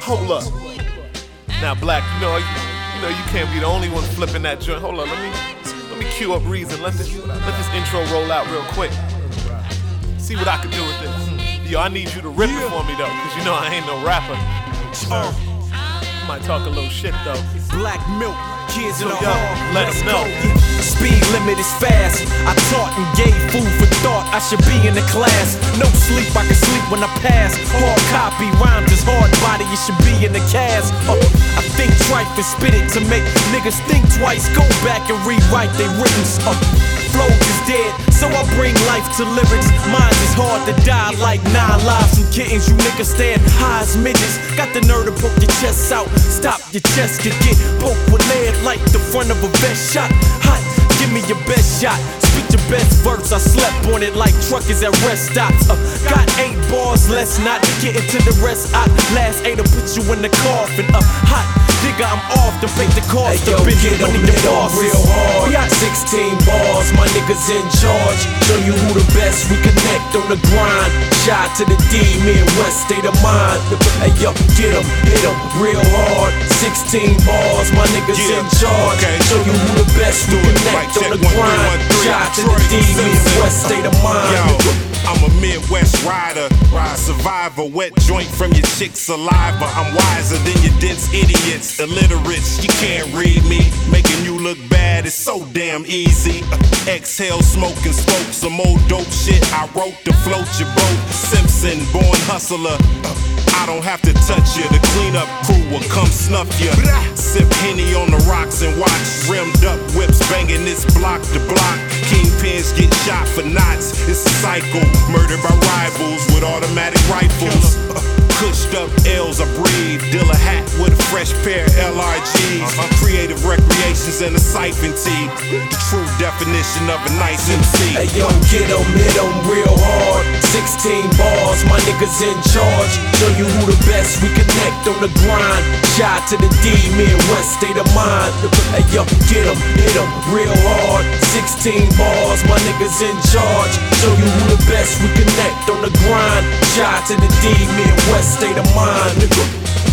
Hold up. Now, Black, you know you can't be the only one flipping that joint. Hold up, let me cue up Reason. Let this intro roll out real quick. See what I can do with this. Yo, I need you to rip it for me though, cause you know I ain't no rapper. Might talk a little shit though. Black Milk, kids in the yo, hall, let them know. Speed limit is fast. I taught and gave food for thought. I should be in the class. No sleep, I can sleep when I pass. Hard copy, rhymes is hard body. You should be in the cast. I think trife and spit it to make niggas think twice. Go back and rewrite they writtens. Flow is dead, so I bring life to lyrics. Mine is hard to die like 9 lives from kittens. You niggas stand high as midgets. Got the nerve to poke your chest out. Stop, your chest could get poked with lead like the front of a vest shot. Hot, give me your best shot. Spit your best verse. I slept on it like truckers at rest stops. Got 8 bars, let's not get into the rest. Last 8 to put you in the coffin. Hot, nigga, I'm off to pay the cost. Hey, yo, get on it on real hard. We got 16 bars, my niggas in charge. Show you who the best, we connect on the grind. Shot to the D, Midwest state of mind. Hey yo, get em, hit em real hard. 16 bars, my niggas in charge. Show you who the best, we connect on the grind. Shot to the D, Midwest state of mind. I'm a Midwest rider, survivor, wet joint from your chick's saliva. I'm wiser than your dense idiots, illiterates. You can't read me, making you look bad is so damn easy. Exhale, smoke and spoke some old dope shit. I wrote to float your boat. Simpson, born hustler. I don't have to touch you, the cleanup crew will come snuff you. Sip Henny on the rocks and watch rimmed up whips banging this block to block. Kingpins get shot for knots, it's a cycle. Murdered by rivals with automatic rifles. Cushed up L's I breathe, deal a hat with a fresh pair of LRGs. Creative recreations and a siphon tee. The true definition of a nice MC. Hey yo, get em, hit em real hard. 16 bars, my niggas in charge. Show you who the best, we connect on the grind. Shot to the D, Midwest state of mind. Hey yo, get em, hit em real hard. 16 bars, my niggas in charge. Show you who the best, we connect on the grind. Shot to the D, Midwest state of mind.